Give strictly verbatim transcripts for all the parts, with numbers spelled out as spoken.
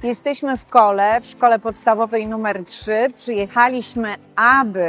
Jesteśmy w Kole, w szkole podstawowej numer trzy. Przyjechaliśmy, aby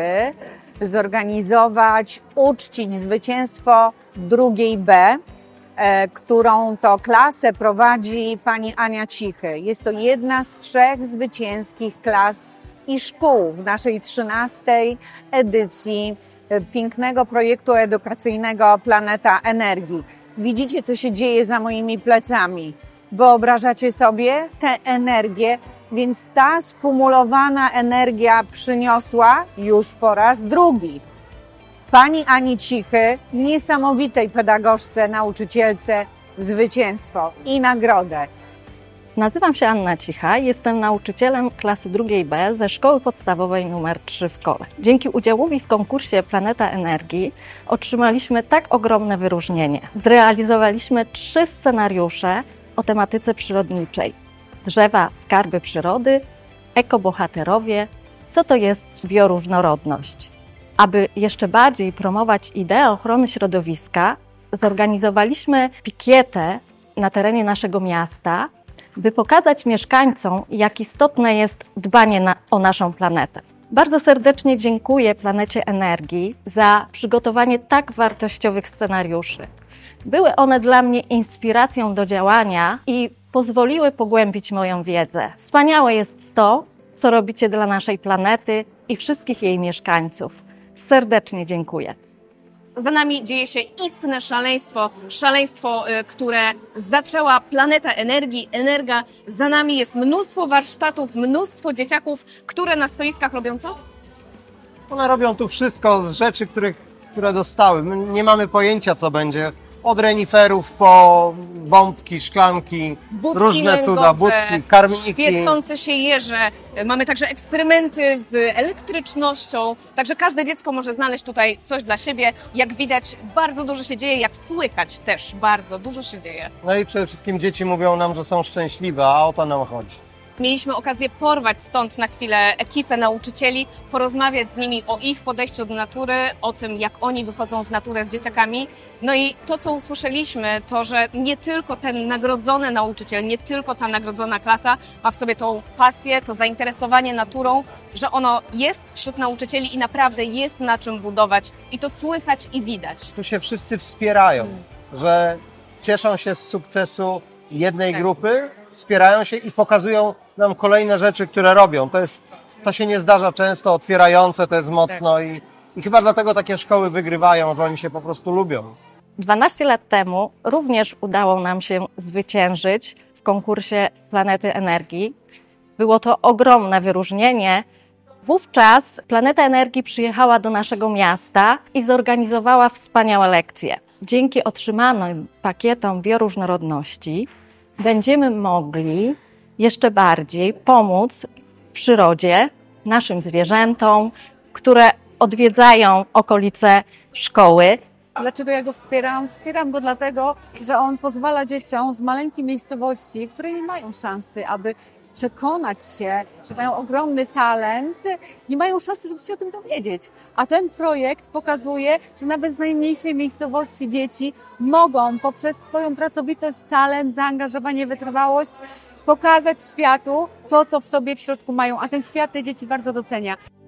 zorganizować, uczcić zwycięstwo drugiej B, e, którą to klasę prowadzi pani Ania Cichy. Jest to jedna z trzech zwycięskich klas i szkół w naszej trzynastej edycji pięknego projektu edukacyjnego Planeta Energii. Widzicie, co się dzieje za moimi plecami. Wyobrażacie sobie tę energię, więc ta skumulowana energia przyniosła już po raz drugi pani Ani Cichy, niesamowitej pedagogzce, nauczycielce, zwycięstwo i nagrodę. Nazywam się Anna Cicha, jestem nauczycielem klasy drugiej B ze szkoły podstawowej numer trzy w Kole. Dzięki udziałowi w konkursie Planeta Energii otrzymaliśmy tak ogromne wyróżnienie. Zrealizowaliśmy trzy scenariusze o tematyce przyrodniczej. Drzewa, skarby przyrody, ekobohaterowie, co to jest bioróżnorodność. Aby jeszcze bardziej promować ideę ochrony środowiska, zorganizowaliśmy pikietę na terenie naszego miasta, by pokazać mieszkańcom, jak istotne jest dbanie na, o naszą planetę. Bardzo serdecznie dziękuję Planecie Energii za przygotowanie tak wartościowych scenariuszy. Były one dla mnie inspiracją do działania i pozwoliły pogłębić moją wiedzę. Wspaniałe jest to, co robicie dla naszej planety i wszystkich jej mieszkańców. Serdecznie dziękuję. Za nami dzieje się istne szaleństwo, szaleństwo, które zaczęła Planeta Energii, Energa. Za nami jest mnóstwo warsztatów, mnóstwo dzieciaków, które na stoiskach robią co? One robią tu wszystko z rzeczy, których, które dostały. My nie mamy pojęcia, co będzie. Od reniferów po bombki, szklanki, budki różne lęgowe, cuda, budki, karmniki. Świecące się jeże. Mamy także eksperymenty z elektrycznością. Także każde dziecko może znaleźć tutaj coś dla siebie. Jak widać, bardzo dużo się dzieje, jak słychać też bardzo dużo się dzieje. No i przede wszystkim dzieci mówią nam, że są szczęśliwe, a o to nam chodzi. Mieliśmy okazję porwać stąd na chwilę ekipę nauczycieli, porozmawiać z nimi o ich podejściu do natury, o tym, jak oni wychodzą w naturę z dzieciakami. No i to, co usłyszeliśmy, to, że nie tylko ten nagrodzony nauczyciel, nie tylko ta nagrodzona klasa ma w sobie tą pasję, to zainteresowanie naturą, że ono jest wśród nauczycieli i naprawdę jest na czym budować. I to słychać i widać. Tu się wszyscy wspierają, hmm. że cieszą się z sukcesu jednej tak. grupy, wspierają się i pokazują nam kolejne rzeczy, które robią. To jest, to się nie zdarza często, otwierające, to jest mocno i, i chyba dlatego takie szkoły wygrywają, że oni się po prostu lubią. dwanaście lat temu również udało nam się zwyciężyć w konkursie Planety Energii. Było to ogromne wyróżnienie. Wówczas Planeta Energii przyjechała do naszego miasta i zorganizowała wspaniałe lekcje. Dzięki otrzymanym pakietom bioróżnorodności będziemy mogli jeszcze bardziej pomóc przyrodzie, naszym zwierzętom, które odwiedzają okolice szkoły. Dlaczego ja go wspieram? Wspieram go dlatego, że on pozwala dzieciom z maleńkiej miejscowości, które nie mają szansy, aby przekonać się, że mają ogromny talent, nie mają szansy, żeby się o tym dowiedzieć. A ten projekt pokazuje, że nawet z najmniejszej miejscowości dzieci mogą poprzez swoją pracowitość, talent, zaangażowanie, wytrwałość pokazać światu to, co w sobie w środku mają, a ten świat te dzieci bardzo docenia.